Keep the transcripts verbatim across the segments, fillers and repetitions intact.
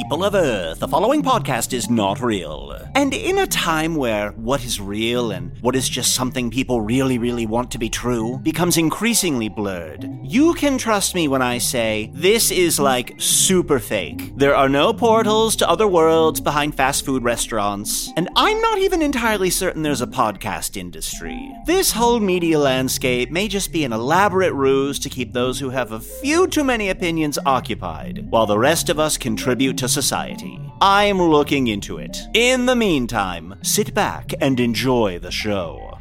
people of Earth, the following podcast is not real. And in a time where what is real and what is just something people really, really want to be true becomes increasingly blurred, you can trust me when I say this is like super fake. There are no portals to other worlds behind fast food restaurants, and I'm not even entirely certain there's a podcast industry. This whole media landscape may just be an elaborate ruse to keep those who have a few too many opinions occupied, while the rest of us contribute to society. I'm looking into it. In the meantime, sit back and enjoy the show.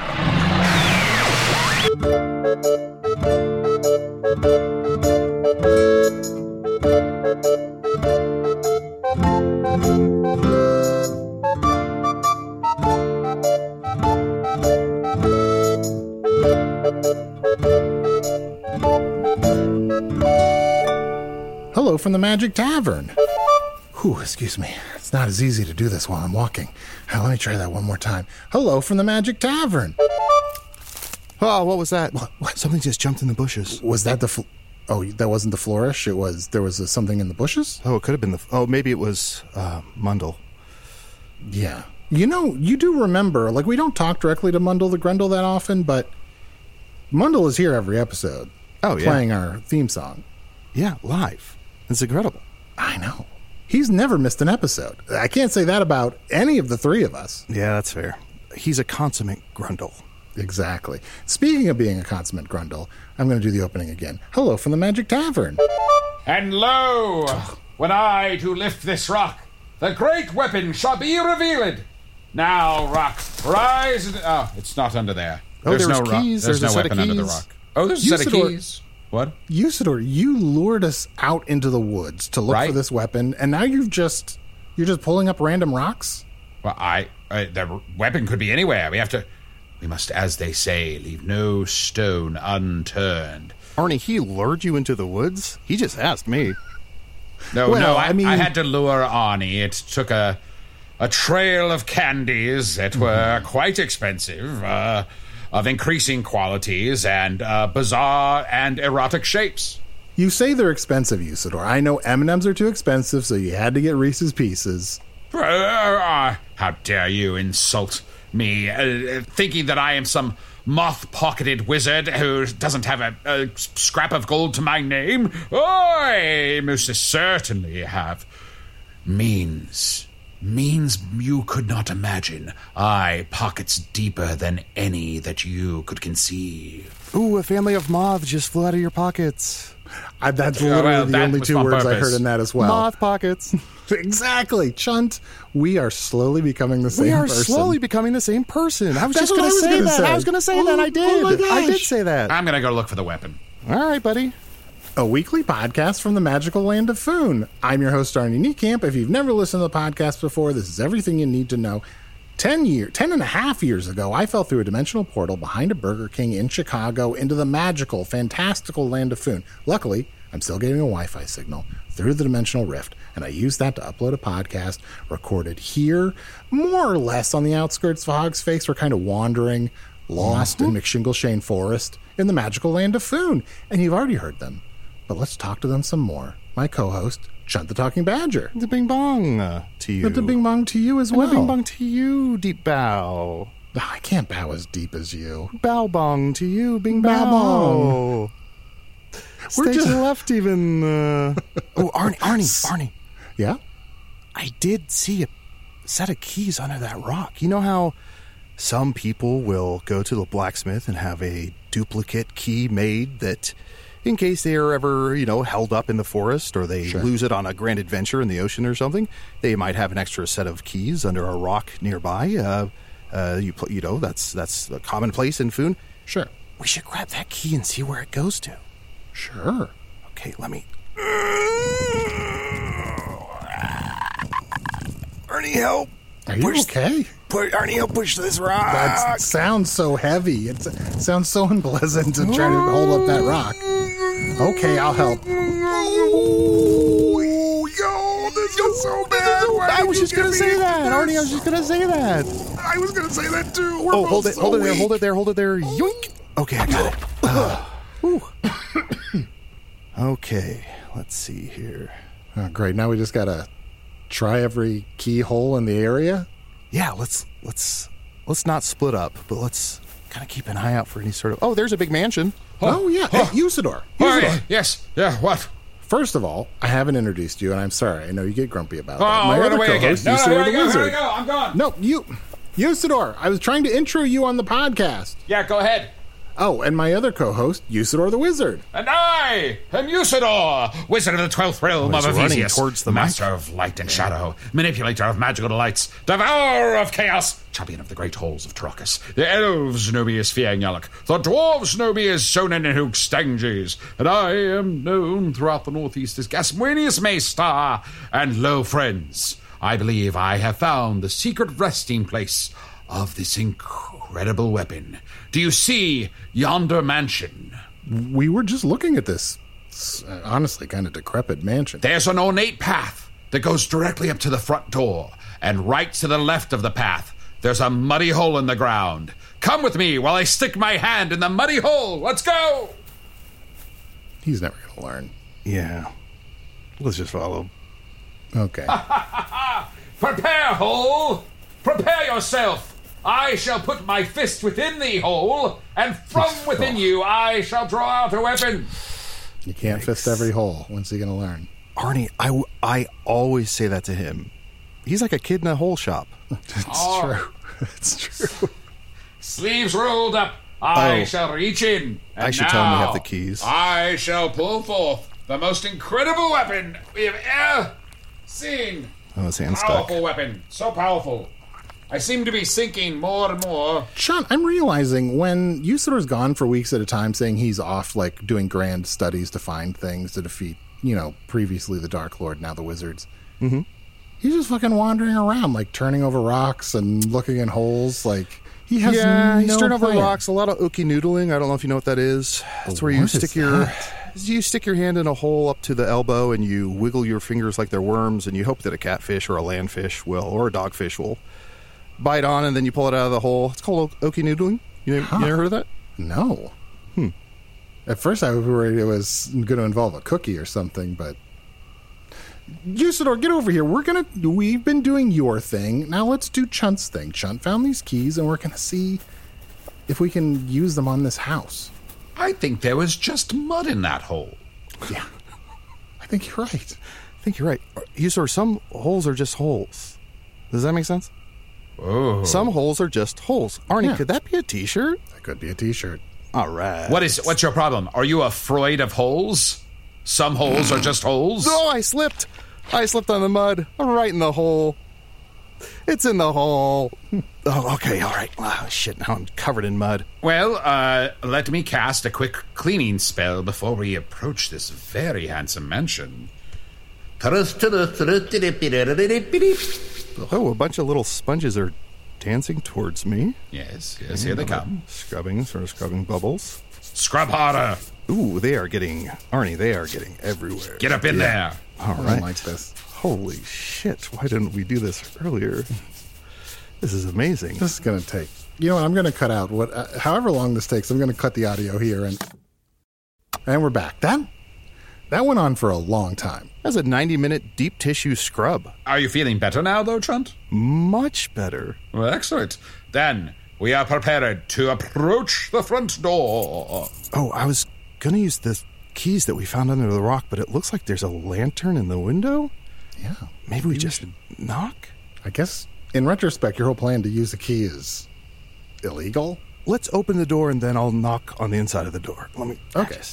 Hello from the Magic Tavern. Whew, excuse me. It's not as easy to do this while I'm walking. Now, let me try that one more time. Hello from the Magic Tavern. Oh, what was that? What? what? Something just jumped in the bushes. Was that the... Fl- oh, that wasn't the flourish? It was... There was a, something in the bushes? Oh, it could have been the... Oh, maybe it was uh, Mundle. Yeah. You know, you do remember, like, we don't talk directly to Mundle the Grundle that often, but Mundle is here every episode. Oh, yeah. Playing our theme song. Yeah, live. It's incredible. I know. He's never missed an episode. I can't say that about any of the three of us. Yeah, that's fair. He's a consummate Grundle. Exactly. Speaking of being a consummate Grundle, I'm going to do the opening again. Hello from the Magic Tavern. And lo, when I do lift this rock, the great weapon shall be revealed. Now, rock, rise and... Oh, it's not under there. Oh, There's there's no rock. keys. There's, There's a no set of weapon under the keys. rock. Oh, there's a set of Usador- keys. What? Usador, you lured us out into the woods to look Right. for this weapon, and now you've just... You're just pulling up random rocks? Well, I, I... The weapon could be anywhere. We have to... We must, as they say, leave no stone unturned. Arnie, he lured you into the woods? He just asked me. No, Well, no, I, I mean- I had to lure Arnie. It took a a trail of candies that were quite expensive, uh, of increasing qualities, and uh, bizarre and erotic shapes. You say they're expensive, Usador. I know M and M's are too expensive, so you had to get Reese's Pieces. Uh, how dare you insult me, uh, thinking that I am some moth-pocketed wizard who doesn't have a, a scrap of gold to my name? I most certainly have means. Means you could not imagine. I pockets deeper than any that you could conceive. Ooh, a family of moths just flew out of your pockets. I, that's Yeah, literally well, the that only was two on words I purpose. heard in that as well. Moth pockets. Exactly. Chunt, we are slowly becoming the same We are person. slowly becoming the same person. I was That's just what going I to was say gonna that. say. I was going to say Oh, that. I did. oh my I did gosh. say that. I'm gonna go look for the weapon. All right, buddy. A weekly podcast from the magical land of Foon. I'm your host, Arnie Niekamp. If you've never listened to the podcast before, this is everything you need to know. Ten year, ten and a half years ago, I fell through a dimensional portal behind a Burger King in Chicago into the magical, fantastical land of Foon. Luckily, I'm still getting a Wi-Fi signal through the dimensional rift, and I used that to upload a podcast recorded here, more or less on the outskirts of Hog's Face. We're kind of wandering, lost in McShingleshane Forest in the magical land of Foon, and you've already heard them. But let's talk to them some more. My co-host, Chunt the Talking Badger. The bing bong uh, to you. But the bing bong to you as And well. the bing bong to you, deep bow. Oh, I can't bow as deep as you. Bow bong to you, bing Bow bow. bong. We're Stay just- to the left even. Uh... oh, Arnie, Arnie, Arnie. Yeah? I did see a set of keys under that rock. You know how some people will go to the blacksmith and have a duplicate key made that, in case they are ever, you know, held up in the forest or they Sure. lose it on a grand adventure in the ocean or something, they might have an extra set of keys under a rock nearby. Uh, uh, you, pl- you know, that's that's a commonplace in Foon. Sure. We should grab that key and see where it goes to. Sure. Okay, let me. Arnie, help! Are you Push- okay? Push, Arnie, help push this rock! That sounds so heavy. It sounds so unpleasant to try to hold up that rock. Okay, I'll help. Oh, yo, this is so bad. Why I was did just you gonna give say me that, this? Arnie. I was just gonna say that. I was gonna say that too. We're Oh, both hold it, so hold it there, weak. hold it there, hold it there. Yoink. Okay, I got it. Uh, whew. Okay, let's see here. Oh, great. Now we just gotta try every keyhole in the area? Yeah, let's let's let's not split up, but let's kind of keep an eye out for any sort of... Oh, there's a big mansion. Oh, yeah. Hey, Usador. Usador. Hi. Yes. Yeah, what? First of all, I haven't introduced you, and I'm sorry. I know you get grumpy about Oh, that. My run other away again. co-host, No, no, Usador here I the go, here I Wizard. go. I'm gone. No, you... Usador, I was trying to intro you on the podcast. Yeah, go ahead. Oh, and my other co-host, Usador the Wizard. And I am Usador, wizard of the twelfth realm Oh, of he's running Ephesius, towards the mic. master of light and shadow, manipulator of magical delights, devourer of chaos, champion of the great halls of Trocus. The elves know me as Fiangyalak, the dwarves know me as Sonen and Hook Stanges, and I am known throughout the northeast as Gasmuenius Maystar. And lo, friends, I believe I have found the secret resting place of this incredible weapon. Do you see yonder mansion? We were just looking at this, uh, honestly, kind of decrepit mansion. There's an ornate path that goes directly up to the front door, and right to the left of the path, there's a muddy hole in the ground. Come with me while I stick my hand in the muddy hole. Let's go! He's never going to learn. Yeah. Let's just follow. Okay. Prepare, hole! Prepare yourself! I shall put my fist within the hole, and from within you I shall draw out a weapon. You can't fist every hole. When's he going to learn? Arnie, I, w- I always say that to him. He's like a kid in a hole shop. It's Oh. true. It's true. Sleeves rolled up, I Oh. shall reach in. And I should tell him we now have the keys. I shall pull forth the most incredible weapon we have ever seen. Oh, his hand's stuck. Powerful weapon, so powerful. I seem to be sinking more and more. Sean, I'm realizing when Usador's gone for weeks at a time saying he's off, like, doing grand studies to find things to defeat, you know, previously the Dark Lord, now the wizards. Mm-hmm. He's just fucking wandering around, like, turning over rocks and looking in holes, like... He has Yeah, no he's turning over plan. rocks. A lot of ookie noodling. I don't know if you know what that is. That's where you What is stick your that? you stick your hand in a hole up to the elbow and you wiggle your fingers like they're worms, and you hope that a catfish or a landfish will, or a dogfish will, bite on, and then you pull it out of the hole. It's called ookie noodling. You, Huh. you never heard of that? No. Hmm. At first I was worried it was going to involve a cookie or something, but... Usador, get over here. We're gonna... We've been doing your thing. Now let's do Chunt's thing. Chunt found these keys, and we're gonna see if we can use them on this house. I think there was just mud in that hole. Yeah. I think you're right. I think you're right. You sir, some holes are just holes. Does that make sense? Oh. Some holes are just holes. Arnie, Yeah. could that be a T-shirt? That could be a t-shirt. All right. What is? What's your problem? Are you a Freud of holes? Some holes are just holes? No, I slipped. I slipped on the mud. I'm right in the hole. It's in the hole. Oh, okay, all right. Oh, shit, now I'm covered in mud. Well, uh, let me cast a quick cleaning spell before we approach this very handsome mansion. Oh, a bunch of little sponges are dancing towards me. Yes, yes, here they come. Scrubbing, sort of scrubbing bubbles. Scrub harder. Ooh, they are getting, Arnie, they are getting everywhere. Get up in there. All I don't right. like this. Holy shit, why didn't we do this earlier? This is amazing. This is gonna take... You know what? I'm gonna cut out what... Uh, however long this takes, I'm gonna cut the audio here, and... And we're back. That... That went on for a long time. That's a ninety-minute deep tissue scrub. Are you feeling better now, though, Chunt? Much better. Well, excellent. Then we are prepared to approach the front door. Oh, I was gonna use the keys that we found under the rock, but it looks like there's a lantern in the window. Yeah. Maybe we just knock? I guess, in retrospect, your whole plan to use the key is illegal? Let's open the door and then I'll knock on the inside of the door. Let me... Okay. Just,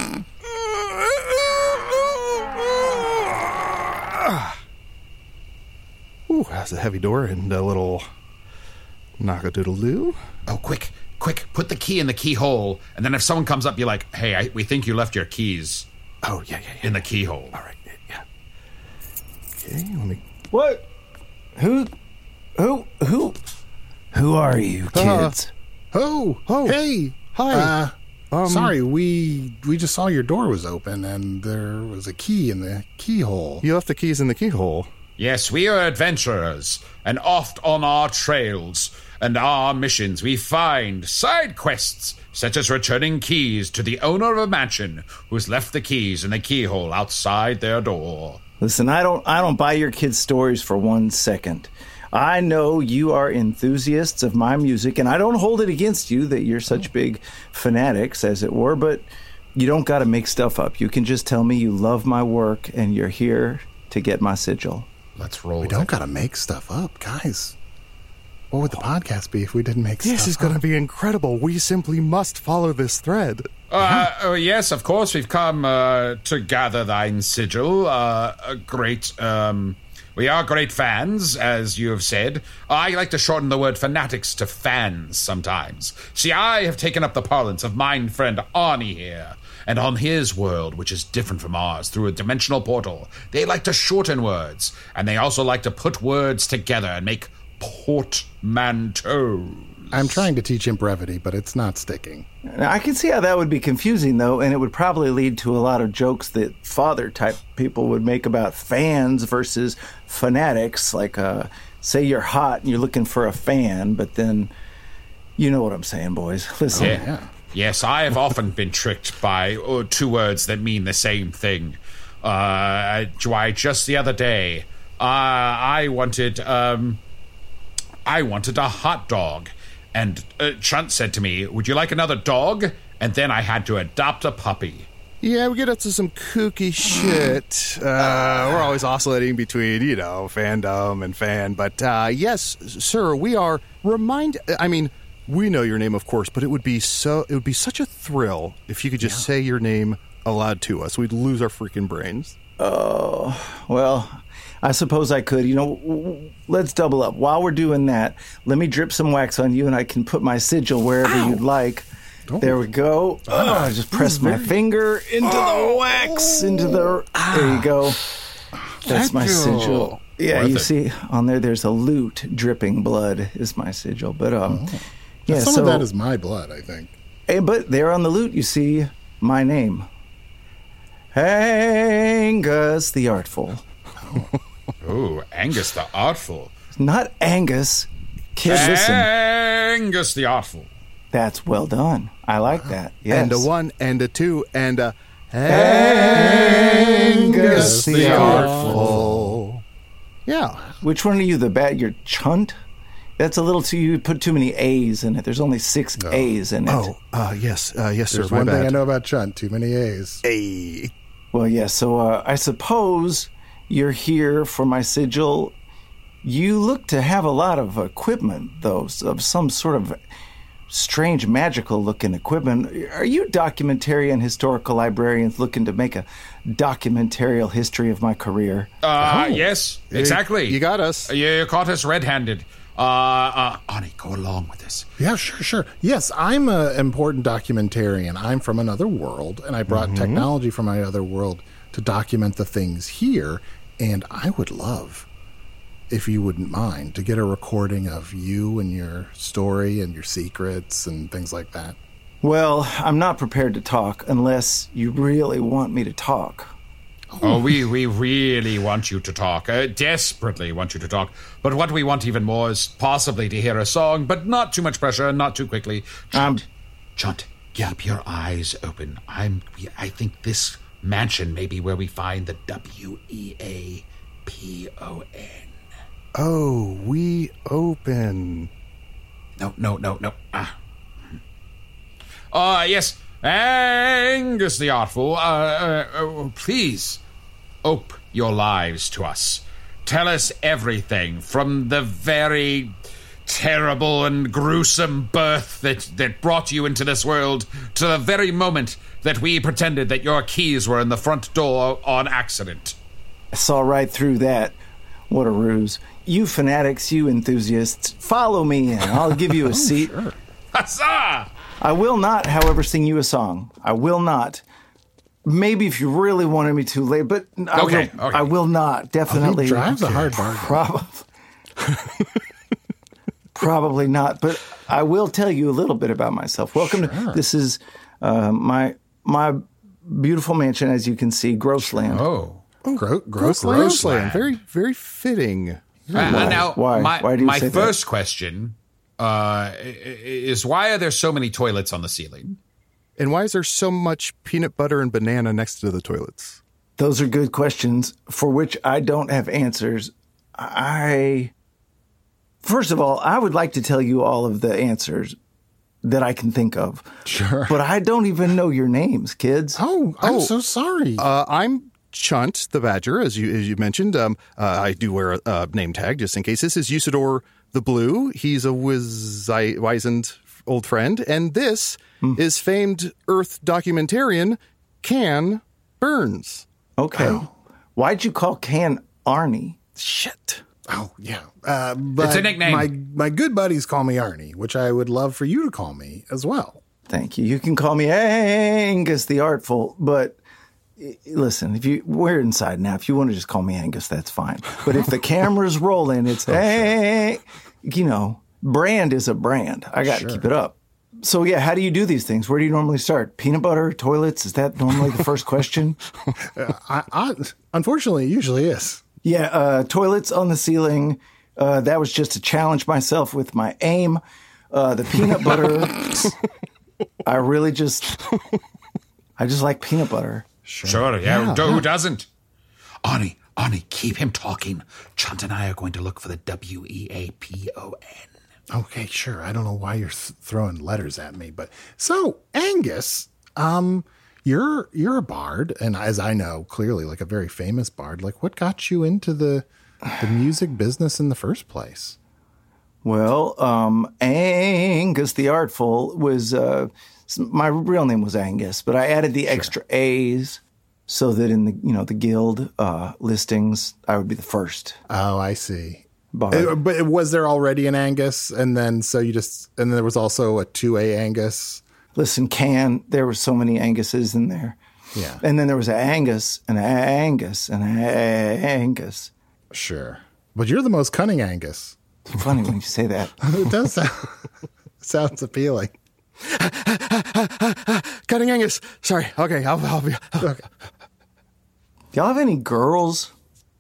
ooh, that's a heavy door and a little knock-a-doodle-doo. Oh, quick, quick, put the key in the keyhole, and then if someone comes up, you're like, hey, I, we think you left your keys Oh, yeah, yeah, yeah. in the keyhole. All right, yeah. Okay, let me... What? Who? Who? Who? Who are you, kids? Oh, Oh, hey, hi. Uh, Um, sorry, we we just saw your door was open and there was a key in the keyhole. You left the keys in the keyhole. Yes, we are adventurers, and oft on our trails and our missions we find side quests, such as returning keys to the owner of a mansion who's left the keys in the keyhole outside their door. Listen, I don't I don't buy your kids' stories for one second. I know you are enthusiasts of my music, and I don't hold it against you that you're such big fanatics, as it were, but you don't got to make stuff up. You can just tell me you love my work and you're here to get my sigil. Let's roll. We don't got to make stuff up, guys. What would the podcast be if we didn't make This stuff is going to up? be incredible. We simply must follow this thread. Uh, uh, yes, of course, we've come uh, to gather thine sigil. Uh, a great, um, we are great fans, as you have said. I like to shorten the word fanatics to fans sometimes. See, I have taken up the parlance of mine friend Arnie here, and on his world, which is different from ours, through a dimensional portal, they like to shorten words, and they also like to put words together and make portmanteaus. I'm trying to teach him brevity, but it's not sticking. Now, I can see how that would be confusing, though, and it would probably lead to a lot of jokes that father-type people would make about fans versus fanatics. Like, uh, say you're hot and you're looking for a fan, but then you know what I'm saying, boys. Listen. Yeah. yeah. Yes, I have often been tricked by uh, two words that mean the same thing. Uh, why, just the other day, uh, I wanted, um, I wanted a hot dog. And uh, Chunt said to me, would you like another dog? And then I had to adopt a puppy. Yeah, we get up to some kooky shit. Uh, we're always oscillating between, you know, fandom and fan. But uh, yes, sir, we are remind. I mean, we know your name, of course, but it would be so. It would be such a thrill if you could just yeah. say your name aloud to us. We'd lose our freaking brains. Oh, well, I suppose I could. You know, let's double up. While we're doing that, let me drip some wax on you, and I can put my sigil wherever Ow. you'd like. Don't. There we go. Oh, I just press my finger into oh. the wax, into the... Ah. There you go. That's my sigil. Yeah, Worth you it. see, on there, there's a lute dripping blood is my sigil. But, um, oh. yeah, Some so, of that is my blood, I think. Hey, but there on the lute, you see my name. Angus the Artful. Oh, Angus the Artful. Not Angus. Kid, listen. Angus the Artful. That's well done. I like that. Yes. And a one, and a two, and a... Angus the, the Artful. Yeah. Which one are you, the bad? You're Chunt? That's a little too... You put too many A's in it. There's only six oh. A's in it. Oh, uh, yes. Uh, yes, There's sir. one my thing bad. I know about Chunt. Too many A's. A. Well, yes. Yeah, so uh, I suppose you're here for my sigil. You look to have a lot of equipment, though, of some sort of strange, magical-looking equipment. Are you documentary and historical librarians looking to make a documentarial history of my career? Uh, oh. Yes, exactly. You got us. You caught us red-handed. Uh, uh, Arnie, go along with this. Yeah, sure, sure. Yes, I'm an important documentarian. I'm from another world, and I brought mm-hmm. technology from my other world to document the things here, and I would love, if you wouldn't mind, to get a recording of you and your story and your secrets and things like that. Well, I'm not prepared to talk unless you really want me to talk. Oh, we, we really want you to talk. Uh, desperately want you to talk. But what we want even more is possibly to hear a song, but not too much pressure and not too quickly. Chunt, um, Chunt, keep your eyes open. I'm. I think this mansion may be where we find the W E A P O N. Oh, we open. No, no, no, no. Ah. Uh, yes. Angus the Artful, uh, uh, uh, please, ope your lives to us. Tell us everything, from the very terrible and gruesome birth that, that brought you into this world to the very moment that we pretended that your keys were in the front door on accident. I saw right through that. What a ruse. You fanatics, you enthusiasts, follow me and I'll give you a oh, seat. Sure. Huzzah! I will not, however, sing you a song. I will not. Maybe if you really wanted me to, late, but I, okay, will, okay. I will not. Definitely. Oh, he drives okay. a hard bargain. Probably. Probably not, but I will tell you a little bit about myself. Welcome sure. to this is uh, my my beautiful mansion, as you can see, Grossland. Oh, Gro- Gross, Grossland. Grossland. Very, very fitting. Uh, why? now, why? my, why do you my say first that? question uh, is why are there so many toilets on the ceiling? And why is there so much peanut butter and banana next to the toilets? Those are good questions for which I don't have answers. I, first of all, I would like to tell you all of the answers that I can think of. Sure. But I don't even know your names, kids. Oh, I'm Oh, so sorry. Uh, I'm Chunt the Badger, as you as you mentioned. Um, uh, I do wear a, a name tag just in case. This is Usador the Blue. He's a wiz- wizened old friend. And this Hmm. is famed Earth documentarian Can Burns. Okay. Why'd you call Can Arnie? Shit. Oh, yeah. Uh, but It's a nickname. My, my good buddies call me Arnie, which I would love for you to call me as well. Thank you. You can call me Angus the Artful, but i- listen, if you we're inside now. If you want to just call me Angus, that's fine. But if the camera's rolling, it's hey, you know, brand is a brand. I got to keep it up. So yeah, how do you do these things? Where do you normally start? Peanut butter, toilets? Is that normally the first question? I, I, unfortunately, it usually is. Yeah, uh, toilets on the ceiling. Uh, that was just to challenge myself with my aim. Uh, the peanut butter. I really just, I just like peanut butter. Sure, yeah, who, who doesn't? Arnie, Arnie, keep him talking. Chunt and I are going to look for the W E A P O N. Okay, sure. I don't know why you're th- throwing letters at me, but so Angus, um, you're you're a bard, and as I know, clearly, like a very famous bard. Like, what got you into the the music business in the first place? Well, um, Angus the Artful was, uh, my real name was Angus, but I added the extra A's so that in the, you know, the guild uh, listings, I would be the first Oh, I see. bard. Uh, but was there already an Angus, and then so you just, and there was also a two A Angus? Listen, Can, there were so many Anguses in there. Yeah, And then there was an Angus, and an Angus, and an Angus. sure. But you're the most cunning Angus. It's funny when you say that. It does sound sounds appealing. Cutting Angus. Sorry. Okay, I'll, I'll be. Okay. Y'all have any girls?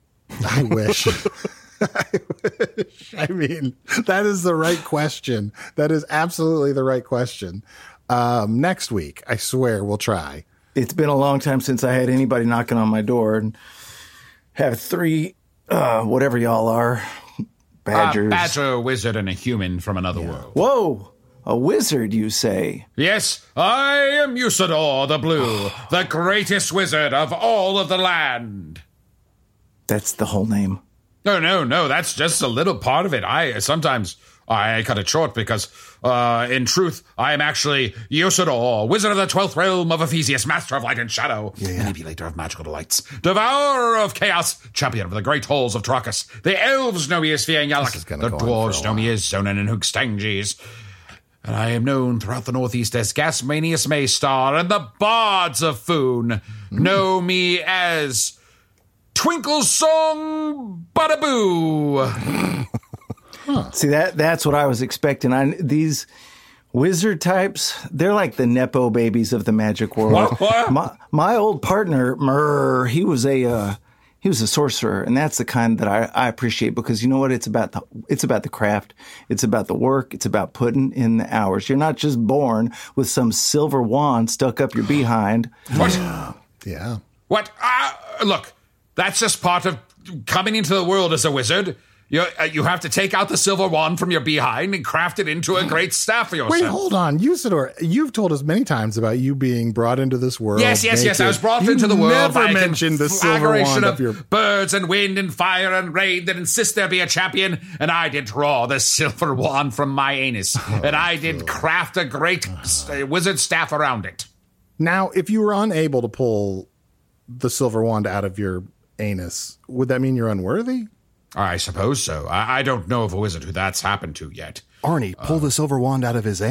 I wish. I wish. I mean, that is the right question. That is absolutely the right question. Um, next week, I swear we'll try. It's been a long time since I had anybody knocking on my door and have three, uh, whatever y'all are, badgers. A badger, wizard, and a human from another world. Whoa, a wizard, you say? Yes, I am Usador the Blue, the greatest wizard of all of the land. That's the whole name. No, no, no, that's just a little part of it. I sometimes I cut it short because, uh, in truth, I am actually Usador, wizard of the twelfth realm of Ephesius, master of light and shadow, manipulator of magical delights, devourer of chaos, champion of the great halls of Trachis. The elves know me as Fiangyalak, gonna the go on for dwarves a know me as Zonin and Hoogstanges. And I am known throughout the Northeast as Gasmanius Maystar, and the bards of Foon know me as Twinkle Song Badaboo. See, that that's what I was expecting. I, these wizard types, they're like the Nepo babies of the magic world. What? What? My, my old partner, Murr, he was a uh, he was a sorcerer, and that's the kind that I, I appreciate because you know what? It's about the it's about the craft, it's about the work, it's about putting in the hours. You're not just born with some silver wand stuck up your behind. What? Yeah. What? Uh, look, that's just part of coming into the world as a wizard. You, uh, you have to take out the silver wand from your behind and craft it into a great staff for yourself. Wait, hold on. Usador, you've told us many times about you being brought into this world. Yes, yes, yes. I naked. was brought You into the world never by mentioned the silver conflagration wand of of your... birds and wind and fire and rain that insist there be a champion, and I did draw the silver wand from my anus, Oh, and I did craft a great uh, wizard staff around it. Now, if you were unable to pull the silver wand out of your anus, would that mean you're unworthy? I suppose so. I, I don't know of a wizard who that's happened to yet. Arnie, pull the silver wand out of his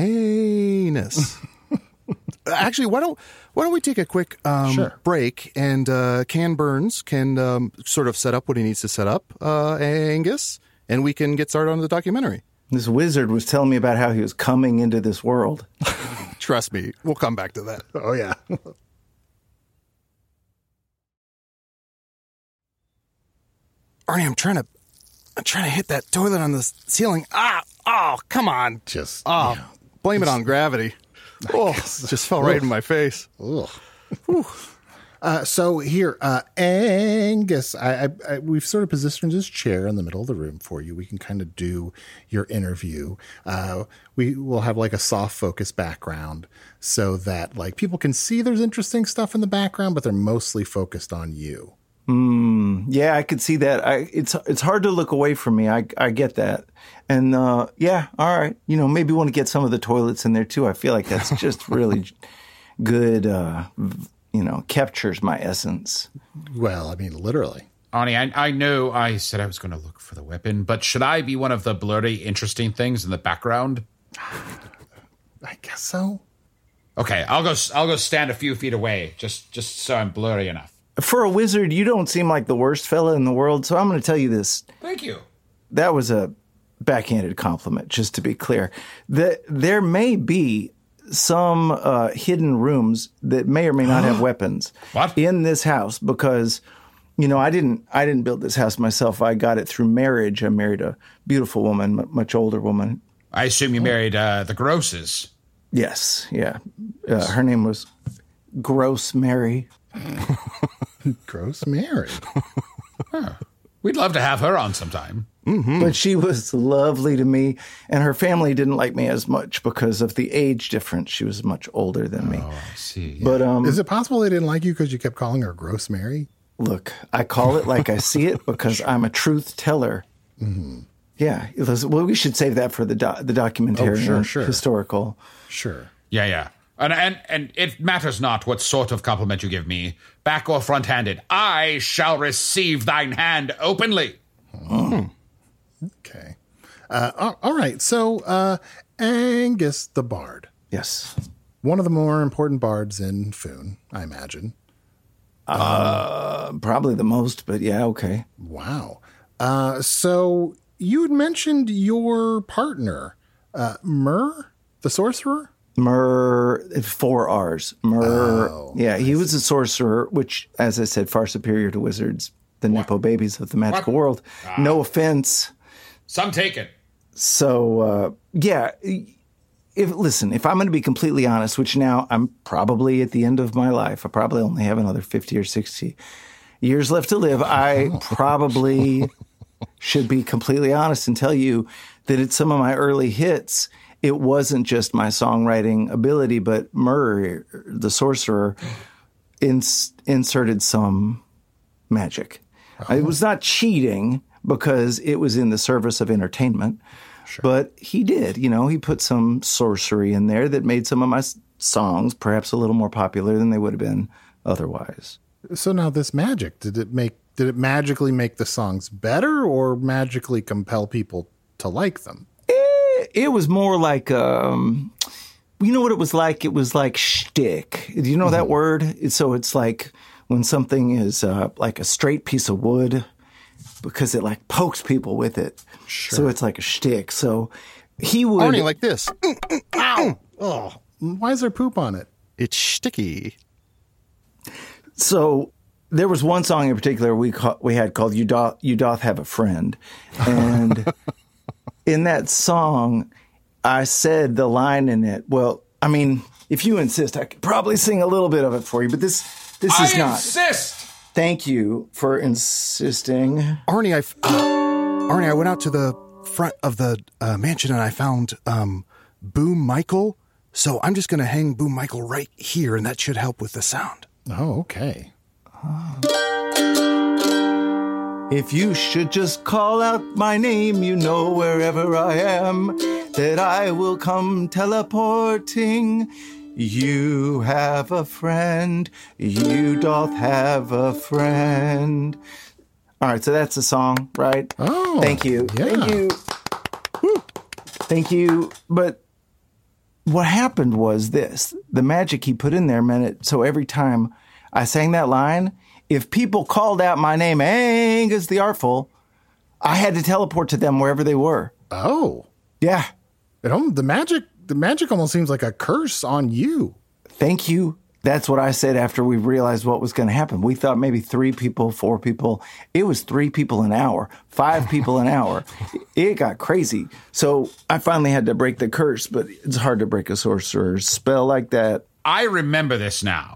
anus. Actually, why don't why don't we take a quick um, Sure. break and uh, Can Burns can um, sort of set up what he needs to set up, uh, Angus, and we can get started on the documentary. This wizard was telling me about how he was coming into this world. Trust me, we'll come back to that. Oh, yeah. Arnie, I'm trying to I'm trying to hit that toilet on the ceiling. Ah, oh, come on. Just, Oh, yeah. blame it on gravity. Oh, just fell right in my face. Ugh. Uh, so here, uh, Angus, I, I, I, we've sort of positioned his chair in the middle of the room for you. We can kind of do your interview. Uh, we will have like a soft focus background so that like people can see there's interesting stuff in the background, but they're mostly focused on you. Mm, yeah, I could see that. I, it's it's hard to look away from me. I I get that. And uh, yeah, all right. You know, maybe want to get some of the toilets in there too. I feel like that's just really good, uh, you know, captures my essence. Well, I mean, literally. Arnie, I, I know I said I was going to look for the weapon, but should I be one of the blurry, interesting things in the background? I guess so. Okay, I'll go I'll go stand a few feet away, just just so I'm blurry enough. For a wizard, you don't seem like the worst fella in the world, so I'm going to tell you this. Thank you. That was a backhanded compliment, just to be clear. The, there may be some uh, hidden rooms that may or may not have weapons What? in this house because, you know, I didn't I didn't build this house myself. I got it through marriage. I married a beautiful woman, m- much older woman. I assume you married uh, the Grosses. Yes, yeah. Uh, her name was Gross Mary. Gross Mary. Huh. We'd love to have her on sometime. Mm-hmm. But she was lovely to me, and her family didn't like me as much because of the age difference. She was much older than me. Oh, I see. But um, is it possible they didn't like you because you kept calling her Gross Mary? Look, I call it like I see it because I'm a truth teller. Mm-hmm. Yeah. Well, we should save that for the do- the documentary, oh, sure, sure. historical. Sure. Yeah, yeah. And, and and it matters not what sort of compliment you give me, back or front-handed. I shall receive thine hand openly. Oh. Okay. Uh, all right. So, uh, Angus the Bard. Yes. One of the more important bards in Foon, I imagine. Uh, um, probably the most, but yeah, okay. Wow. Uh, so you had mentioned your partner, uh, Myrrh, the sorcerer? Myrrh, four R's. Myrrh. Oh, yeah, he was a sorcerer, which, as I said, far superior to wizards, the Nepo babies of the magical What? world. Ah. No offense. Some take it. So, uh, yeah, if listen, if I'm going to be completely honest, which now I'm probably at the end of my life, I probably only have another fifty or sixty years left to live, I probably should be completely honest and tell you that at some of my early hits, it wasn't just my songwriting ability, but Murray, the sorcerer, ins- inserted some magic. Oh. It was not cheating because it was in the service of entertainment, sure. But he did. You know, he put some sorcery in there that made some of my songs perhaps a little more popular than they would have been otherwise. So now this magic, did it make did it magically make the songs better or magically compel people to like them? It was more like, um, you know what it was like? It was like shtick. Do you know mm-hmm. that word? So it's like when something is uh, like a straight piece of wood because it like pokes people with it. Sure. So it's like a shtick. So he would... Arnie, like this. Ow! Oh, why is there poop on it? It's sticky. So there was one song in particular we ca- we had called You Doth, you Doth Have a Friend. And... in that song, I said the line in it. Well, I mean, if you insist, I could probably sing a little bit of it for you, but this this is I not. I insist. Thank you for insisting. Arnie, I uh, Arnie, I went out to the front of the uh, mansion and I found um, Boom Michael. So I'm just going to hang Boom Michael right here, and that should help with the sound. Oh, okay. Oh. If you should just call out my name, you know wherever I am, that I will come teleporting. You have a friend, you doth have a friend. All right, so that's the song, right? Oh, thank you. Yeah. Thank you. Woo. Thank you. But what happened was this. The magic he put in there meant it so every time I sang that line, if people called out my name, Angus the Artful, I had to teleport to them wherever they were. Oh. Yeah. At home, the magic, the magic almost seems like a curse on you. Thank you. That's what I said after we realized what was going to happen. We thought maybe three people, four people. It was three people an hour, five people an hour. It got crazy. So I finally had to break the curse, but it's hard to break a sorcerer's spell like that. I remember this now.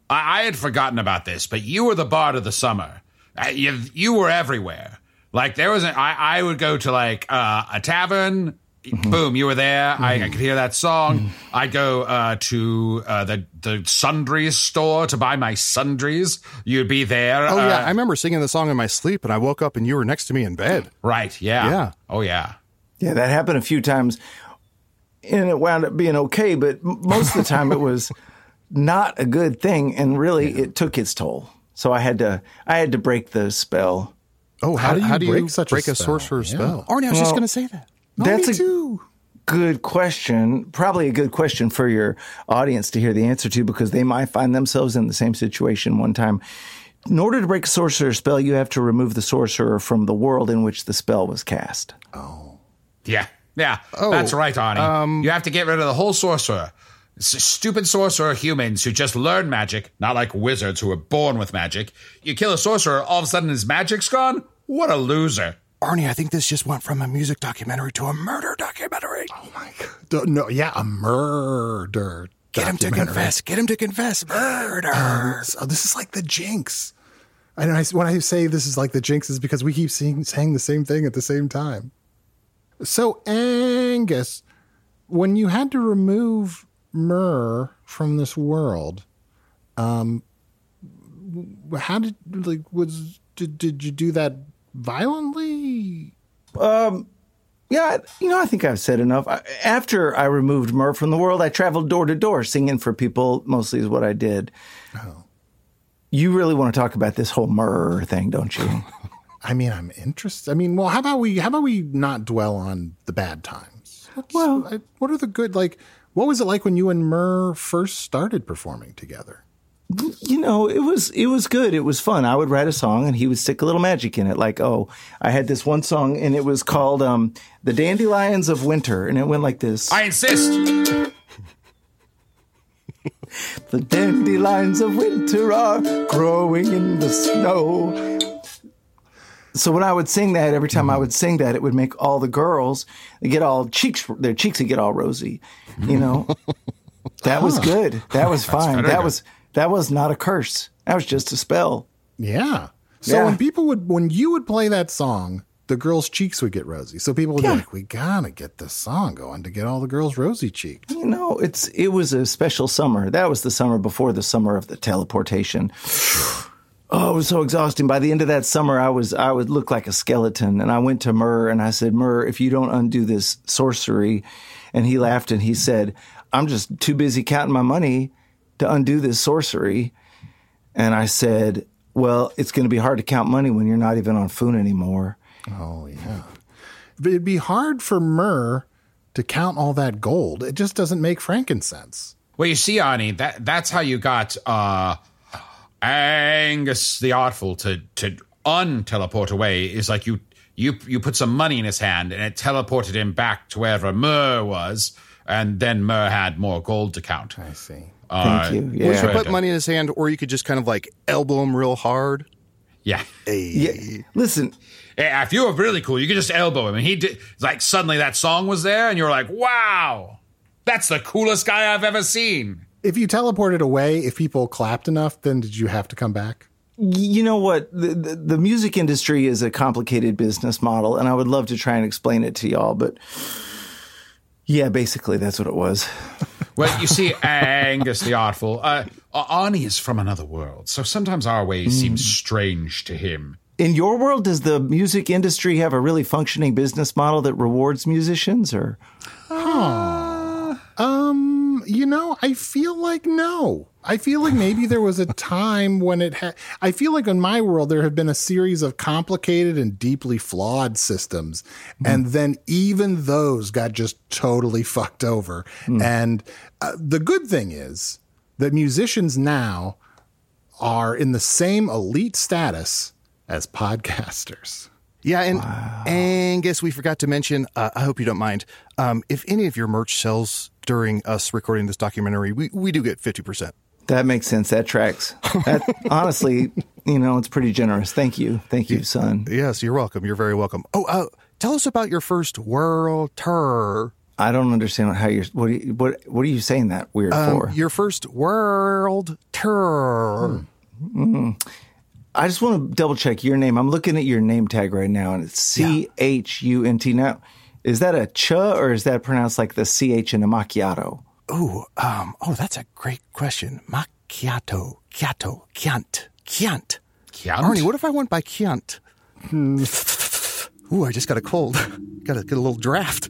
I, I had forgotten about this, but you were the bard of the summer. Uh, you, you were everywhere. Like, there was, a, I, I would go to, like, uh, a tavern. Mm-hmm. Boom, you were there. Mm-hmm. I, I could hear that song. Mm-hmm. I'd go uh, to uh, the the sundries store to buy my sundries. You'd be there. Oh, uh, yeah. I remember singing the song in my sleep, and I woke up and you were next to me in bed. Right, yeah. Yeah. Oh, yeah. Yeah, that happened a few times, and it wound up being okay, but most of the time it was not a good thing, and really yeah. it took its toll. So I had to I had to break the spell. Oh, how, how do you, how do break, you such break a, a sorcerer's yeah. spell? Arnie, I was well, just going to say that. No, That's me a too. good question. Probably a good question for your audience to hear the answer to, because they might find themselves in the same situation one time. In order to break a sorcerer's spell, you have to remove the sorcerer from the world in which the spell was cast. Oh. Yeah, yeah. Oh, that's right, Arnie. Um, you have to get rid of the whole sorcerer. S- stupid sorcerer humans who just learn magic, not like wizards who are born with magic. You kill a sorcerer, all of a sudden his magic's gone? What a loser. Arnie, I think this just went from a music documentary to a murder documentary. Oh, my God. No, yeah, a murder Get him to confess. Get him to confess. Murder. Um, so this is like the Jinx. And I, when I say this is like the Jinx, is because we keep seeing, saying the same thing at the same time. So, Angus, when you had to remove Myrrh from this world, um, how did, like, was, did, did you do that violently? Um, yeah, you know, I think I've said enough. After I removed Myrrh from the world, I traveled door to door singing for people, mostly is what I did. Oh. You really want to talk about this whole Myrrh thing, don't you? I mean, I'm interested. I mean, well, how about we, how about we not dwell on the bad times? What's, well, I, what are the good, like, what was it like when you and Myrrh first started performing together? You know, it was it was good. It was fun. I would write a song and he would stick a little magic in it. Like, oh, I had this one song and it was called um, The Dandelions of Winter. And it went like this. I insist. The dandelions of winter are growing in the snow. So when I would sing that, every time I would sing that, it would make all the girls they get all cheeks, their cheeks would get all rosy. You know, that was good. That was fine. That good. was that was not a curse. That was just a spell. Yeah. So yeah. when people would, when you would play that song, the girls' cheeks would get rosy. So people would yeah. be like, we gotta get this song going to get all the girls rosy cheeked. You know, it's it was a special summer. That was the summer before the summer of the teleportation. Oh, it was so exhausting. By the end of that summer, I was I would look like a skeleton. And I went to Myrrh and I said, Myrrh, if you don't undo this sorcery, and he laughed and he said, I'm just too busy counting my money to undo this sorcery. And I said, well, it's going to be hard to count money when you're not even on Foon anymore. Oh, yeah. But it'd be hard for Myrrh to count all that gold. It just doesn't make frankincense. Well, you see, Arnie, that that's how you got uh, Angus the Artful to to un-teleport away. Is like you you you put some money in his hand and it teleported him back to wherever Myrrh was, and then Myrrh had more gold to count. I see. Uh, Thank you. Yeah. Well, you could put money in his hand, or you could just kind of like elbow him real hard. Yeah. Hey. Yeah. Listen. Yeah, if you were really cool, you could just elbow him, and he did. Like suddenly that song was there, and you were like, "Wow, that's the coolest guy I've ever seen." If you teleported away, if people clapped enough, then did you have to come back? You know what? The, the, the music industry is a complicated business model, and I would love to try and explain it to y'all, but yeah, basically that's what it was. Well, you see, Angus the Artful, uh, Arnie is from another world, so sometimes our ways mm. seem strange to him. In your world, does the music industry have a really functioning business model that rewards musicians, or? Uh, um, you know, I feel like no. I feel like maybe there was a time when it had. I feel like in my world there have been a series of complicated and deeply flawed systems, mm. and then even those got just totally fucked over. Mm. And uh, the good thing is that musicians now are in the same elite status as podcasters. Yeah, and wow. Angus, we forgot to mention, uh, I hope you don't mind, um, if any of your merch sells during us recording this documentary, we, we do get fifty percent. That makes sense. That tracks. That, honestly, you know, it's pretty generous. Thank you. Thank you, son. Yes, you're welcome. You're very welcome. Oh, uh, tell us about your first world tour. I don't understand how you're. What are you, what What are you saying that weird Um, for? your first world tour. Hmm. I just want to double check your name. I'm looking at your name tag right now, and it's C H U N T. Now, is that a ch or is that pronounced like the C H in a macchiato? Ooh, um, oh, that's a great question. Macchiato, Chiato, Chiant, Chiant. Chiant? Arnie, what if I went by Chiant? Hmm. Ooh, I just got a cold. Got to get a little draft.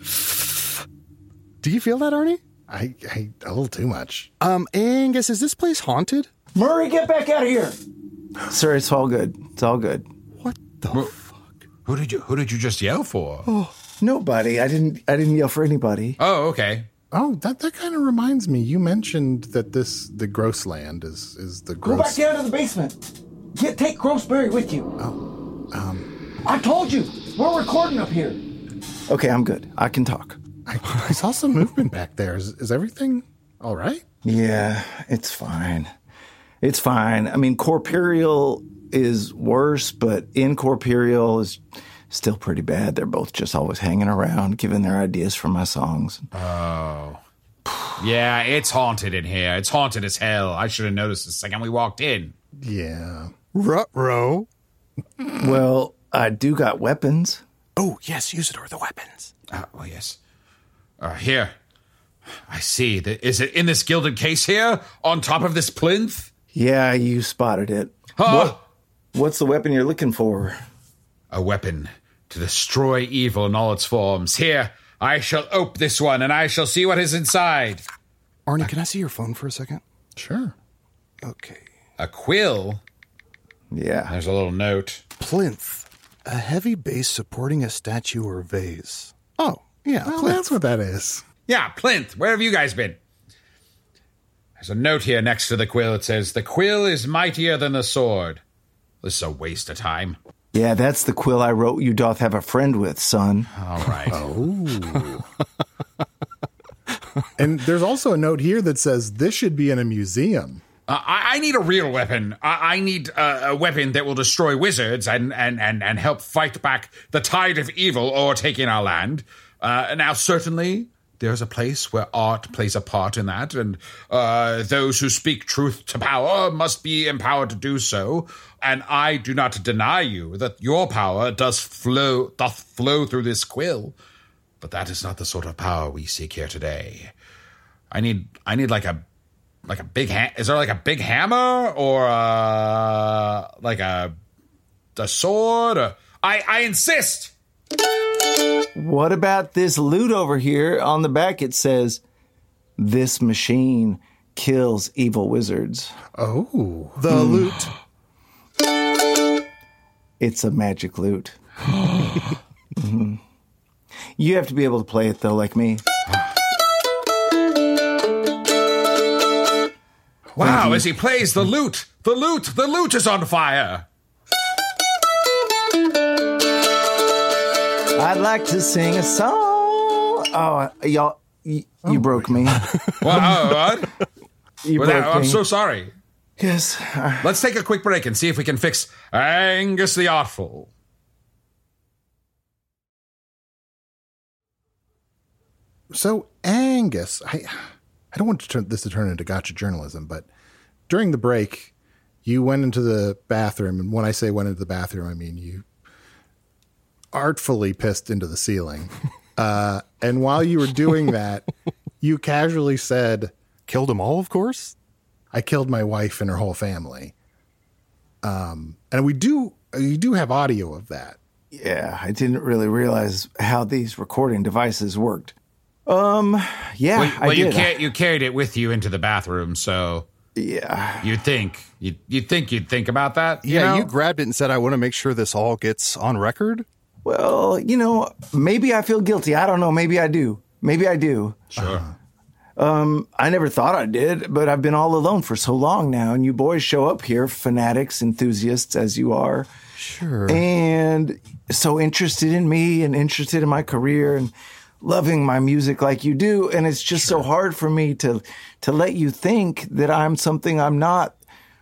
Do you feel that, Arnie? I, I a little too much. Um, Angus, is this place haunted? Murray, get back out of here, sir. It's all good. It's all good. What the Well, fuck? Who did you Who did you just yell for? Oh, nobody. I didn't. I didn't yell for anybody. Oh, okay. Oh, that, that kind of reminds me. You mentioned that this the gross land is is the Go gross. back down to the basement. Get take Grossberry with you. Oh, um, I told you we're recording up here. Okay, I'm good. I can talk. I, I saw some movement back there. Is, is everything all right? Yeah, it's fine. It's fine. I mean, corporeal is worse, but incorporeal is still pretty bad. They're both just always hanging around, giving their ideas for my songs. Oh. Yeah, it's haunted in here. It's haunted as hell. I should have noticed the second we walked in. Yeah. Ruh-roh. Well, I do got weapons. Oh, yes, Usador, the weapons. Uh, oh, yes. Uh, here. I see. The- Is it in this gilded case here? On top of this plinth? Yeah, you spotted it. Huh? What, what's the weapon you're looking for? A weapon to destroy evil in all its forms. Here, I shall ope this one, and I shall see what is inside. Arnie, can I see your phone for a second? Sure. Okay. A quill? Yeah. There's a little note. Plinth. A heavy base supporting a statue or vase. Oh, yeah, Well, plinth. that's what that is. Yeah, plinth. Where have you guys been? There's a note here next to the quill. It says, the quill is mightier than the sword. This is a waste of time. Yeah, that's the quill I wrote you doth have a friend with, son. All right. Oh. And there's also a note here that says this should be in a museum. Uh, I, I need a real weapon. I, I need uh, a weapon that will destroy wizards and, and, and, and help fight back the tide of evil or take in our land. Uh, now, certainly, there's a place where art plays a part in that, and uh, those who speak truth to power must be empowered to do so. And I do not deny you that your power does flow, doth flow through this quill, but that is not the sort of power we seek here today. I need, I need like a, like a big ha- Is there like a big hammer or uh, like a, a sword? Or, I, I insist. What about this loot over here? On the back it says, this machine kills evil wizards. Oh. The loot. It's a magic loot. Mm-hmm. You have to be able to play it, though, like me. Wow, as he plays the lute, the lute, the lute is on fire. I'd like to sing a song. Oh, y'all, y- you broke me. Wow, what? You Well, broke I'm me. so sorry. Yes. uh, Let's take a quick break and see if we can fix Angus the Artful. So, Angus, I I don't want to turn this to turn into gotcha journalism, but during the break, you went into the bathroom, and when I say went into the bathroom, I mean you artfully pissed into the ceiling. Uh, and while you were doing that, you casually said, Killed them all, of course. I killed my wife and her whole family. Um, and we do, you do have audio of that. Yeah, I didn't really realize how these recording devices worked. Um, yeah, Well, I well you, did. ca- you carried it with you into the bathroom, so yeah. you'd think you'd, you'd think you'd think about that. You Yeah, know? you grabbed it and said, I want to make sure this all gets on record. Well, you know, maybe I feel guilty. I don't know. Maybe I do. Maybe I do. Sure. Um, I never thought I did, but I've been all alone for so long now, and you boys show up here, fanatics, enthusiasts as you are, Sure. and so interested in me and interested in my career and loving my music like you do, and it's just so hard for me to to let you think that I'm something I'm not.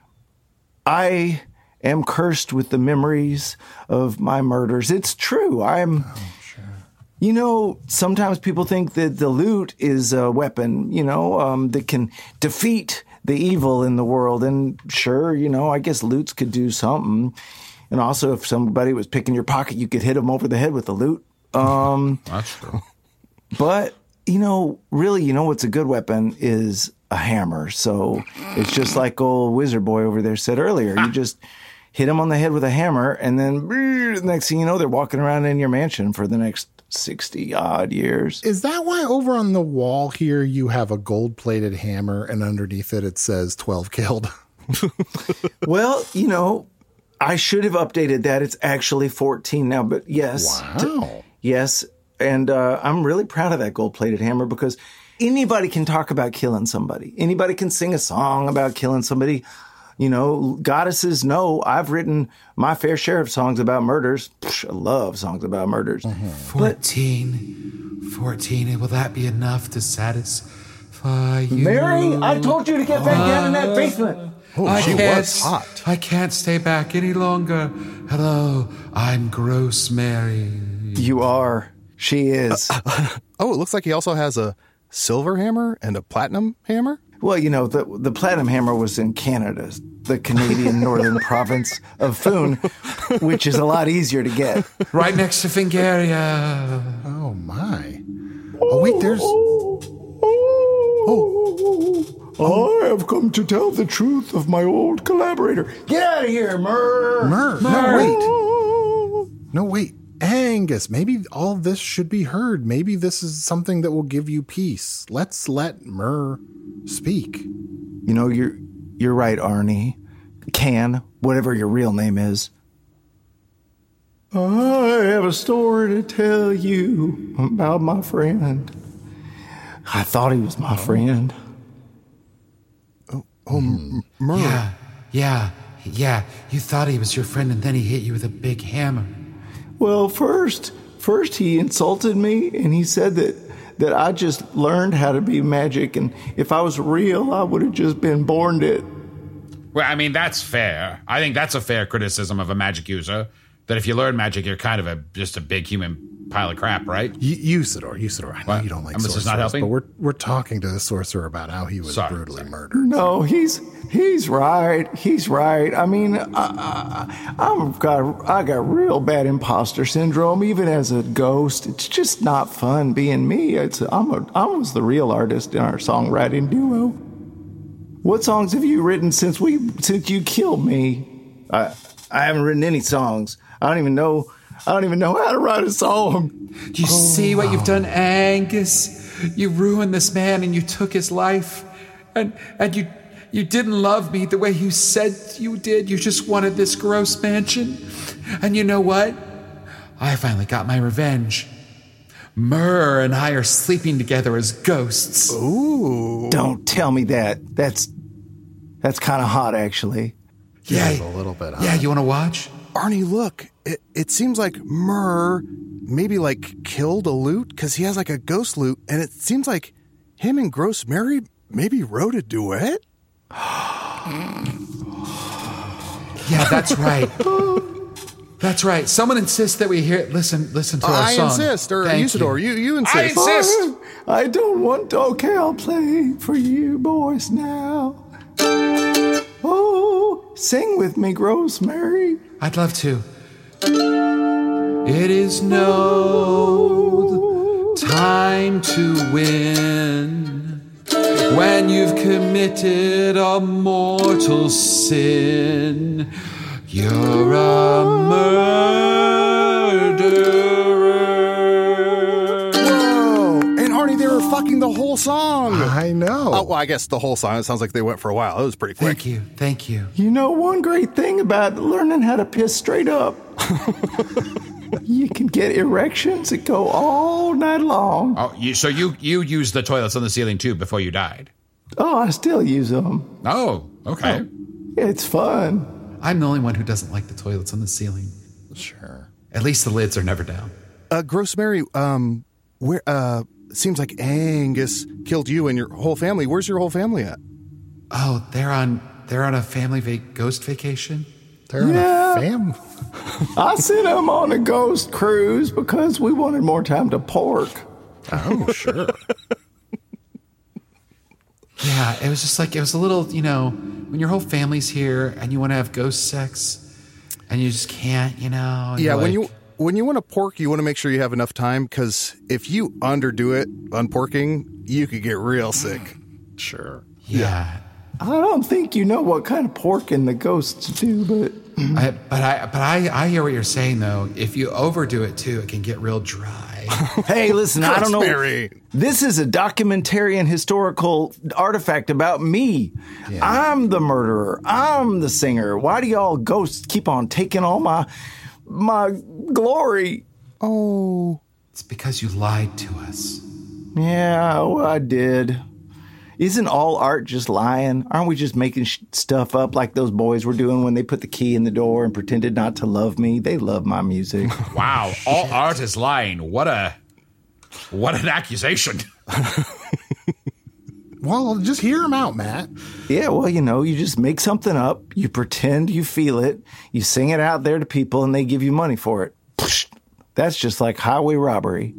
I am cursed with the memories of my murders. It's true. I'm You know, sometimes people think that the lute is a weapon, you know, um, that can defeat the evil in the world. And sure, you know, I guess lutes could do something. And also, if somebody was picking your pocket, you could hit them over the head with the lute. Um, That's true. But, you know, really, you know what's a good weapon is a hammer. So it's just like old Wizard Boy over there said earlier. You just hit them on the head with a hammer, and then brrr, next thing you know, they're walking around in your mansion for the next sixty odd years. Is that why over on the wall here you have a gold-plated hammer and underneath it it says twelve killed? Well, you know, I should have updated that. It's actually fourteen now, but yes. Wow. T- yes, and uh, I'm really proud of that gold-plated hammer because anybody can talk about killing somebody. Anybody can sing a song about killing somebody. You know, goddesses know I've written my fair share of songs about murders. Psh, I love songs about murders. Mm-hmm. Fourteen. Fourteen. Will that be enough to satisfy you? Mary, I told you to get back down in that basement. Oh, I she can't, was hot. I can't stay back any longer. Hello, I'm Gross Mary. You are. She is. Oh, it looks like he also has a silver hammer and a platinum hammer. Well, you know, the the platinum hammer was in Canada, the Canadian northern province of Foon, which is a lot easier to get. Right next to Fingaria. Oh, my. Oh, wait, there's... Oh, I have come to tell the truth of my old collaborator. Get out of here, Murr! Myrrh. No, wait. No, wait. Angus, maybe all this should be heard. Maybe this is something that will give you peace. Let's let Myrrh speak. You know, you're you're right, Arnie. Can, whatever your real name is. I have a story to tell you about my friend. I thought he was my friend. Oh, M- Myrrh. Yeah, yeah, yeah. You thought he was your friend and then he hit you with a big hammer. Well, first, first he insulted me and he said that that I just learned how to be magic, and if I was real, I would have just been born it. Well, I mean, that's fair. I think that's a fair criticism of a magic user. That if you learn magic, you're kind of a just a big human pile of crap, right? Y- Usador, Usador, I know What? you don't like Um, this is sorcerers, not helping? but we're we're talking to the sorcerer about how he was Sorry, brutally sorry. murdered. No, he's he's right. He's right. I mean, I, I, I've got I got real bad imposter syndrome. Even as a ghost, it's just not fun being me. It's I'm a I was the real artist in our songwriting duo. What songs have you written since we since you killed me? I I haven't written any songs. I don't even know. I don't even know how to write a song. Do you see what you've done, Angus? You ruined this man and you took his life. And and you you didn't love me the way you said you did. You just wanted this gross mansion. And you know what? I finally got my revenge. Myrrh and I are sleeping together as ghosts. Ooh. Don't tell me that. That's that's kind of hot, actually. Yeah, a little bit, huh? Yeah, you want to watch? Arnie, look. It, it seems like Myrrh maybe like killed a lute because he has like a ghost lute, and it seems like him and Gross Mary maybe wrote a duet. Yeah, that's right. That's right. Someone insists that we hear. Listen, listen to our I song. insist, or Thank Usador, you. you insist. I insist. I don't want to. Okay, I'll play for you boys now. Oh, sing with me, Gross Mary. I'd love to. It is no time to win when you've committed a mortal sin. You're a murderer. Whoa! And Arnie, they were fucking the whole song. I know. Oh, well, I guess the whole song. It sounds like they went for a while. It was pretty quick. Thank you. Thank you. You know one great thing about learning how to piss straight up? You can get erections that go all night long. Oh, you, so you you used the toilets on the ceiling too before you died? Oh, I still use them. Oh, okay. It's fun. I'm the only one who doesn't like the toilets on the ceiling. Sure. At least the lids are never down. Uh, Gross Mary, um, where, uh, it seems like Angus killed you and your whole family. Where's your whole family at? Oh, they're on they're on a family va- ghost vacation. They're Yeah. on a fam. I sent him on a ghost cruise because we wanted more time to pork. Oh, sure. Yeah, it was just like, it was a little, you know, when your whole family's here and you want to have ghost sex and you just can't, you know. Yeah, when like, you when you want to pork, you want to make sure you have enough time, because if you underdo it on porking, you could get real sick. Sure. Yeah. I don't think you know what kind of porking the ghosts do, but... I, but I but I, I hear what you're saying, though. If you overdo it, too, it can get real dry. Hey, listen, I don't know. Rosemary. This is a documentary and historical artifact about me. Yeah. I'm the murderer. I'm the singer. Why do y'all ghosts keep on taking all my my glory? Oh. It's because you lied to us. Yeah, well, I did. Isn't all art just lying? Aren't we just making sh- stuff up like those boys were doing when they put the key in the door and pretended not to love me? They love my music. Wow, all art is lying. What a, what an accusation. Well, just hear him out, Matt. Yeah, well, you know, you just make something up, you pretend you feel it, you sing it out there to people, and they give you money for it. That's just like highway robbery.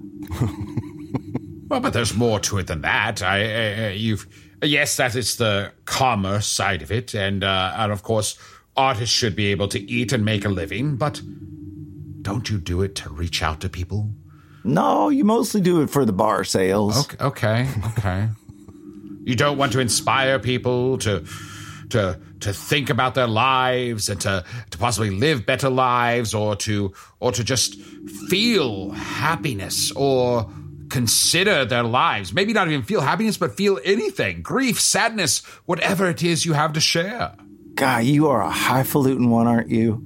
Well, but there's more to it than that. I, uh, you've, yes, that is the commerce side of it, and uh, and of course, artists should be able to eat and make a living. But don't you do it to reach out to people? No, you mostly do it for the bar sales. Okay, okay, okay. You don't want to inspire people to to to think about their lives and to, to possibly live better lives, or to or to just feel happiness or consider their lives. Maybe not even feel happiness, but feel anything. Grief, sadness, whatever it is you have to share. God, you are a highfalutin one, aren't you?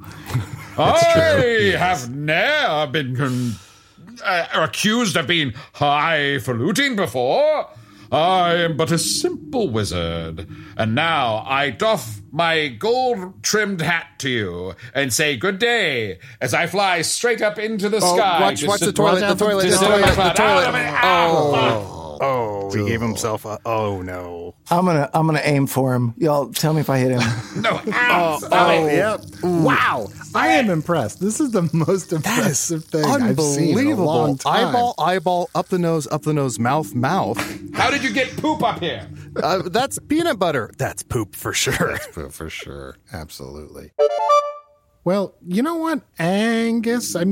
I have never been con- uh, accused of being highfalutin before. I am but a simple wizard, and now I doff my gold-trimmed hat to you and say good day as I fly straight up into the Oh, sky. watch, watch the toilet, the toilet, the toilet, the toilet. Oh, oh, he gave himself a, oh no. I'm gonna, I'm gonna aim for him. Y'all, tell me if I hit him. No, Oh, oh yep. Wow. I am impressed. This is the most impressive thing I've seen in a long time. Eyeball, eyeball, up the nose, up the nose, mouth, mouth. How did you get poop up here? Uh, that's peanut butter. That's poop for sure. For, for sure. Absolutely. Well, you know what, Angus? I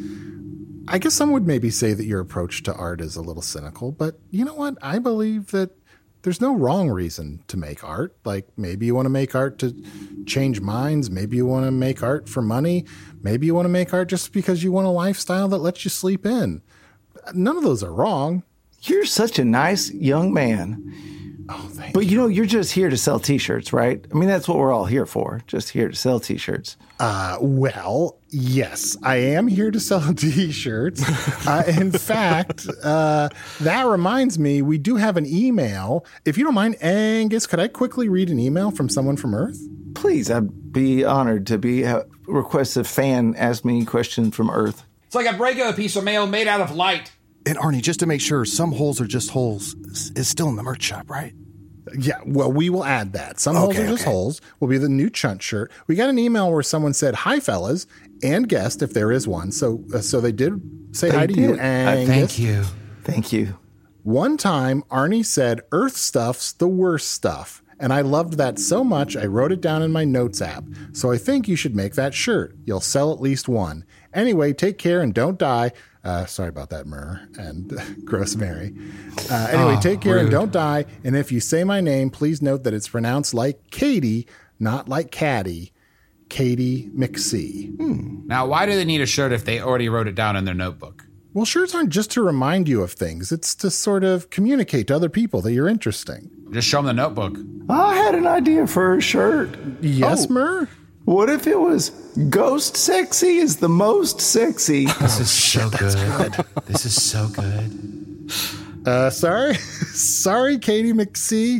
mean, I guess some would maybe say that your approach to art is a little cynical, but you know what? I believe that there's no wrong reason to make art. Like, maybe you want to make art to change minds. Maybe you want to make art for money. Maybe you want to make art just because you want a lifestyle that lets you sleep in. None of those are wrong. You're such a nice young man. Oh, thank But you. you know, you're just here to sell T-shirts, right? I mean, that's what we're all here for. Just here to sell T-shirts. Uh, well, yes, I am here to sell T-shirts. Uh, in fact, uh, that reminds me, we do have an email. If you don't mind, Angus, could I quickly read an email from someone from Earth? Please, I'd be honored to be uh, request a fan ask me a question from Earth. It's like a regular piece of mail made out of light. And Arnie, just to make sure, some holes are just holes is still in the merch shop, right? Yeah, well, we will add that. Some holes Okay, are just okay. holes. Will be the new Chunt shirt. We got an email where someone said, hi, fellas, and guest, if there is one. So uh, so they did say They hi to did. you, Uh, Angus. Thank you. Thank you. One time, Arnie said, Earth stuff's the worst stuff. And I loved that so much, I wrote it down in my notes app. So I think you should make that shirt. You'll sell at least one. Anyway, take care and don't die. Uh, sorry about that, Myrrh and uh, Gross Mary. Uh, anyway, Oh, take care and rude. don't die. And if you say my name, please note that it's pronounced like Katie, not like Caddy. Katie McSee. Now, why do they need a shirt if they already wrote it down in their notebook? Well, shirts aren't just to remind you of things. It's to sort of communicate to other people that you're interesting. Just show them the notebook. I had an idea for a shirt. Yes, Oh. Myrrh? What if it was Ghost Sexy is the most sexy? This is so good. This is so good. Uh, sorry, sorry, Katie McSee.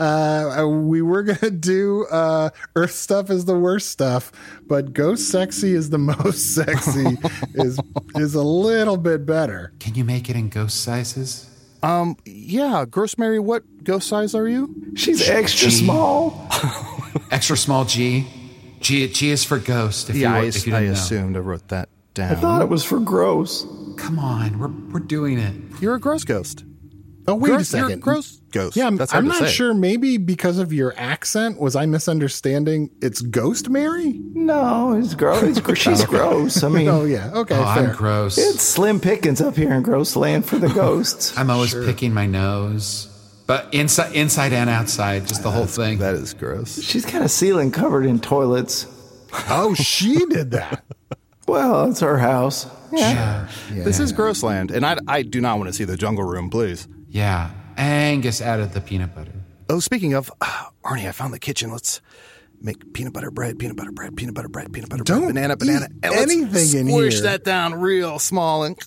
Uh, we were gonna do uh, Earth stuff is the worst stuff, but Ghost Sexy is the most sexy. is is a little bit better. Can you make it in ghost sizes? Um, yeah, Gross Mary, what ghost size are you? She's extra Gee. small. Extra small G. G, G is for ghost. If Yeah, you, I, if you I didn't know. assumed I wrote that down. I thought it was for gross. Come on, we're we're doing it. You're a gross ghost. Oh, wait gross, a You're a second. gross ghost. Yeah, I'm, That's hard I'm to not say. sure. Maybe because of your accent, was I misunderstanding? It's Ghost Mary? No, it's gross. It's, gr- she's gross. I mean, Oh, yeah. Okay, Oh, fair. I'm gross. it's slim pickings up here in gross land for the ghosts. I'm always picking my nose, but inside, inside and outside, just the whole thing. That is gross. She's got a ceiling covered in toilets. Oh, she did that. Well, it's her house. Yeah. This is Grossland, and I, I do not want to see the jungle room, please. Yeah, Angus added the peanut butter. Oh, speaking of, uh, Arnie, I found the kitchen. Let's make peanut butter bread, peanut butter bread, peanut butter bread, peanut butter Don't bread, banana, banana. eat And let's anything in squish here. that down real small. And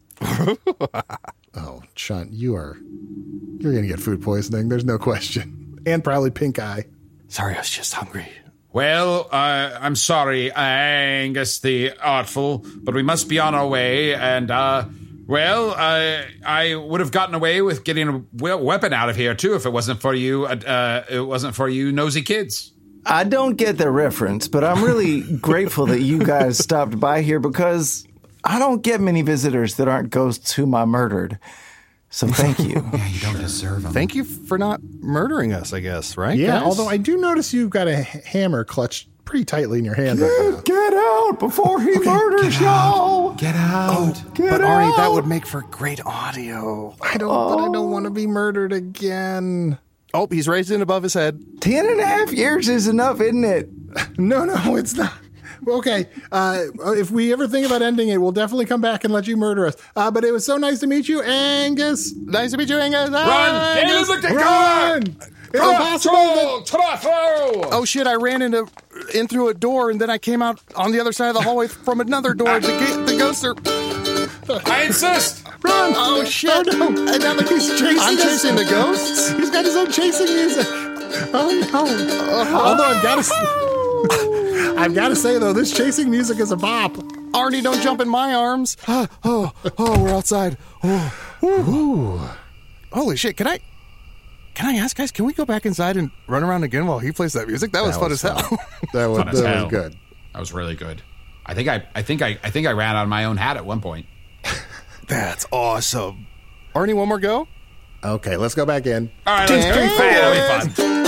Oh, Sean, you are, you're going to get food poisoning. There's no question. And probably pink eye. sorry, I was just hungry. Well, uh, I'm sorry, Angus the Artful, but we must be on our way, and, uh, well, I I would have gotten away with getting a we- weapon out of here, too, if it wasn't for you, uh, uh, it wasn't for you nosy kids. I don't get the reference, but I'm really grateful that you guys stopped by here because I don't get many visitors that aren't ghosts whom I murdered. So thank you. Yeah, you don't deserve them. Thank you for not murdering us, I guess, right? Yeah, guys? although I do notice you've got a h- hammer clutched pretty tightly in your hand right now. Get out before he murders y'all. Get out. Get but out. Arnie, that would make for great audio. I don't, but I don't want to be murdered again. Oh, he's raised it above his head. Ten and a half years is enough, isn't it? No, no, it's not. Okay, uh, if we ever think about ending it, we'll definitely come back and let you murder us. Uh, but it was so nice to meet you, Angus. Nice to meet you, Angus. Run! Get in the car! Run! It's impossible that- Trafo! Oh shit! I ran into in through a door, and then I came out on the other side of the hallway from another door. The, ga- the ghosts are. I insist! Run! Oh shit! Oh, no. And now the, He's chasing I'm us. chasing the ghosts. He's got his own chasing music. Oh no! Although I've got to, I've got to say though, this chasing music is a bop. Arnie, don't jump in my arms. Oh, oh, oh we're outside. Oh, Ooh. holy shit! Can I? Can I ask, guys? Can we go back inside and run around again while he plays that music? That was That fun was as hell. That was, Fun as that hell. was good. That was really good. I think I, I think I, I think I ran out of my own hat at one point. That's awesome. Arnie, one more go. Okay, let's go back in. All right, let's drink fun. That'll be fun.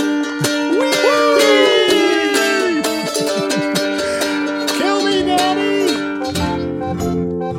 Kill me, Daddy!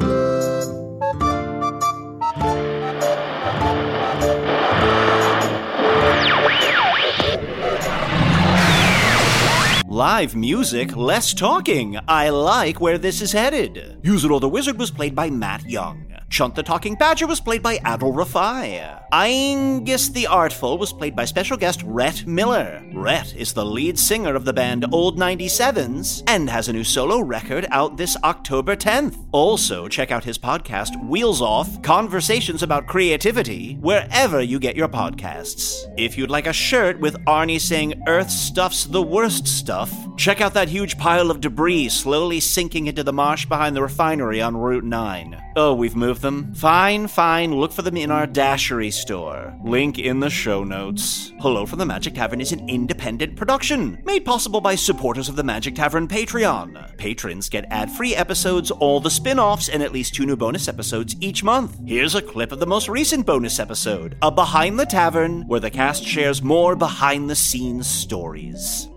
Live music, less talking. I like where this is headed. Usador the Wizard was played by Matt Young. Chunt the Talking Badger was played by Adol Rafai. Angus the Artful was played by special guest Rhett Miller. Rhett is the lead singer of the band Old ninety-sevens and has a new solo record out this October tenth. Also, check out his podcast, Wheels Off, Conversations About Creativity, wherever you get your podcasts. If you'd like a shirt with Arnie saying Earth stuffs the worst stuff, check out that huge pile of debris slowly sinking into the marsh behind the refinery on Route nine. Oh, we've moved them? Fine, fine, look for them in our Dashery store. Link in the show notes. Hello from the Magic Tavern is an independent production, made possible by supporters of the Magic Tavern Patreon. Patrons get ad-free episodes, all the spin-offs, and at least two new bonus episodes each month. Here's a clip of the most recent bonus episode, a Behind the Tavern, where the cast shares more behind-the-scenes stories.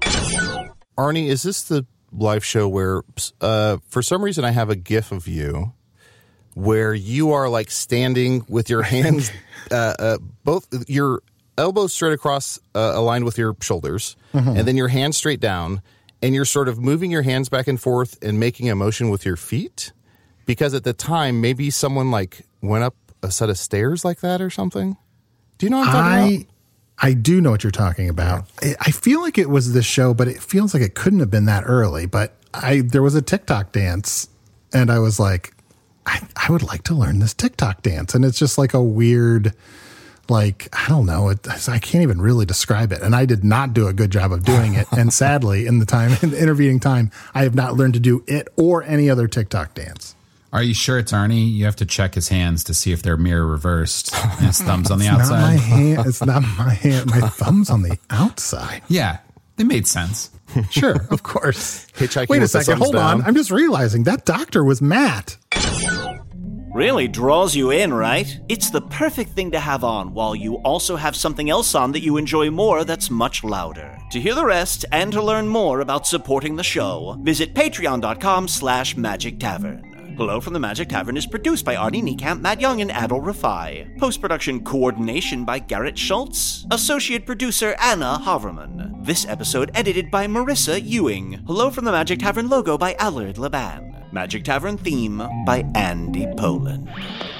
Arnie, is this the live show where, uh, for some reason, I have a GIF of you where you are like standing with your hands, uh, uh, both your elbows straight across, uh, aligned with your shoulders, mm-hmm. and then your hands straight down, and you're sort of moving your hands back and forth and making a motion with your feet? Because at the time, maybe someone like went up a set of stairs like that or something. Do you know what I'm talking I, about? I do know what you're talking about. I I feel like it was this show, but it feels like it couldn't have been that early. But I there was a TikTok dance, and I was like, I, I would like to learn this TikTok dance. And it's just like a weird, like, I don't know. It, I can't even really describe it. And I did not do a good job of doing it. And sadly, in the time, in the intervening time, I have not learned to do it or any other TikTok dance. Are you sure it's Arnie? You have to check his hands to see if they're mirror reversed. And his thumb's on the It's not my outside. hand. It's not my hand. My thumb's on the outside. Yeah, it made sense. Sure, of course. Hitchhiking Wait a with the second, thumbs hold on. down. I'm just realizing that doctor was Matt. Really draws you in, right? It's the perfect thing to have on while you also have something else on that you enjoy more that's much louder. To hear the rest and to learn more about supporting the show, visit patreon.com slash magic tavern. Hello from the Magic Tavern is produced by Arnie Niekamp, Matt Young, and Adol Rafai. Post-production coordination by Garrett Schultz. Associate producer Anna Haverman. This episode edited by Marissa Ewing. Hello from the Magic Tavern logo by Allard Laban. Magic Tavern theme by Andy Poland.